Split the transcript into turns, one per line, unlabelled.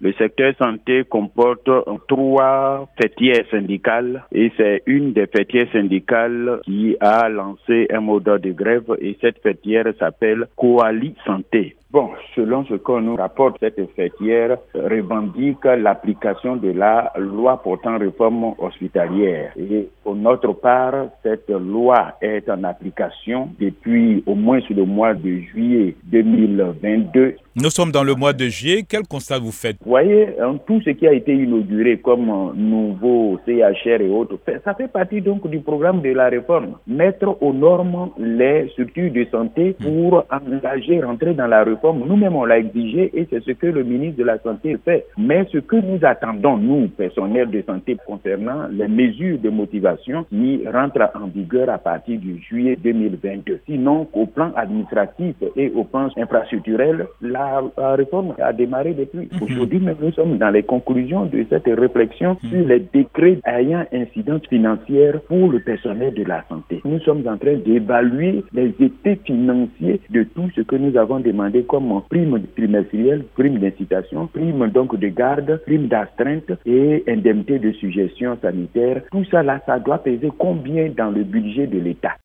Le secteur santé comporte 3 fêtières syndicales et c'est une des fêtières syndicales qui a lancé un mot d'ordre de grève et cette fêtière s'appelle Coali Santé. Bon, selon ce qu'on nous rapporte, cette fêtière revendique l'application de la loi portant réforme hospitalière. Et pour notre part, cette loi est en application depuis au moins le mois de juillet 2022.
Nous sommes dans le mois de juillet. Quel constat vous faites?
Vous voyez, tout ce qui a été inauguré comme nouveau CHR et autres, ça fait partie donc du programme de la réforme. Mettre aux normes les structures de santé pour engager, rentrer dans la réforme. Nous-mêmes, on l'a exigé et c'est ce que le ministre de la Santé fait. Mais ce que nous attendons, nous, personnels de santé, concernant les mesures de motivation qui rentrent en vigueur à partir du juillet 2022. Sinon, au plan administratif et au plan infrastructurel, la réforme a démarré depuis. Aujourd'hui, même nous sommes dans les conclusions de cette réflexion sur les décrets ayant incidence financière pour le personnel de la santé. Nous sommes en train d'évaluer les effets financiers de tout ce que nous avons demandé comme prime trimestrielle, prime d'incitation, prime donc de garde, prime d'astreinte et indemnité de suggestion sanitaire. Tout ça là, ça doit peser combien dans le budget de l'État?